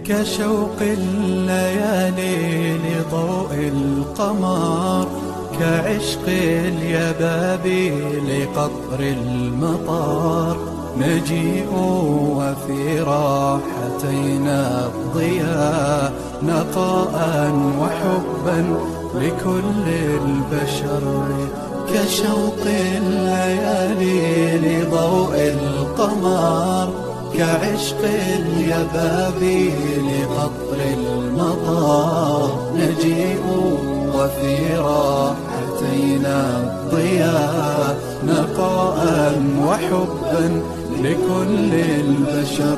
كشوق الليالي لضوء القمر، كعشق اليبابي لقطر المطر. نجيء وفي راحتينا الضياء، نقاء وحبا لكل البشر. كشوق الليالي لضوء القمر، كعشق اليبابي لقطر المطر. نجيء وفي راحتينا الضياء، نقاء وحبا لكل البشر.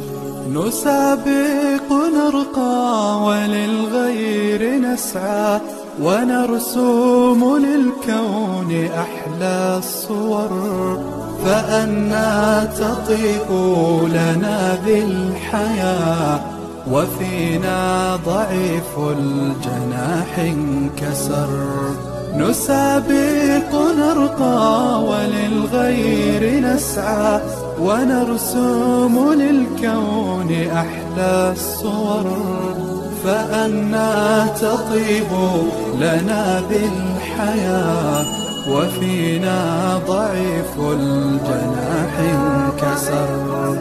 نسابق نرقى وللغير نسعى، ونرسم للكون أحلى الصور. فأنى تطيب لنا بالحياة، وفينا ضعيف الجناح انكسر. نسابق نرقى وللغير نسعى، ونرسم للكون أحلى الصور. فأنى تطيب لنا بالحياة، وفينا ضعيف الجناح انكسر.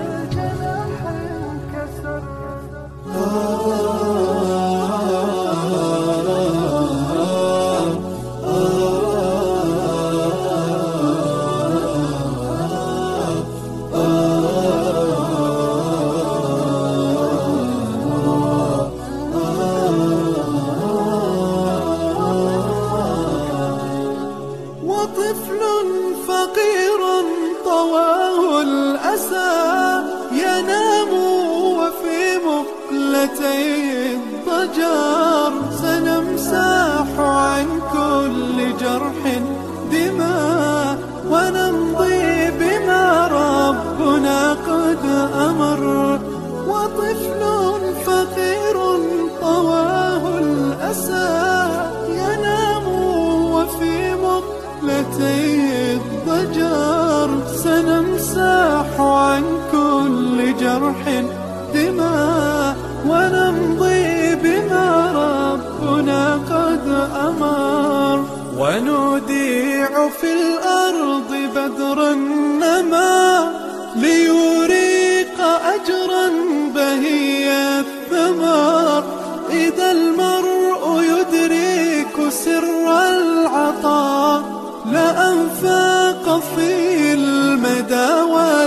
وطفل فقير طواه الأسى، ينام وفي مقلتيه الضجر. سنمسح عن كل جرح دماء، ونمضي بما ربنا قد أمر. وطفل فقير طواه الأسى، ينام وفي مقلتيه الضجر. سنمسح عن كل جرح دماء، ونمضي بما ربنا قد أمر. ونوديع في الأرض بدر النما، ليريق أجرا بهي الثمر. إذا المرء يدرك سر العطاء، لأنفاق في المدى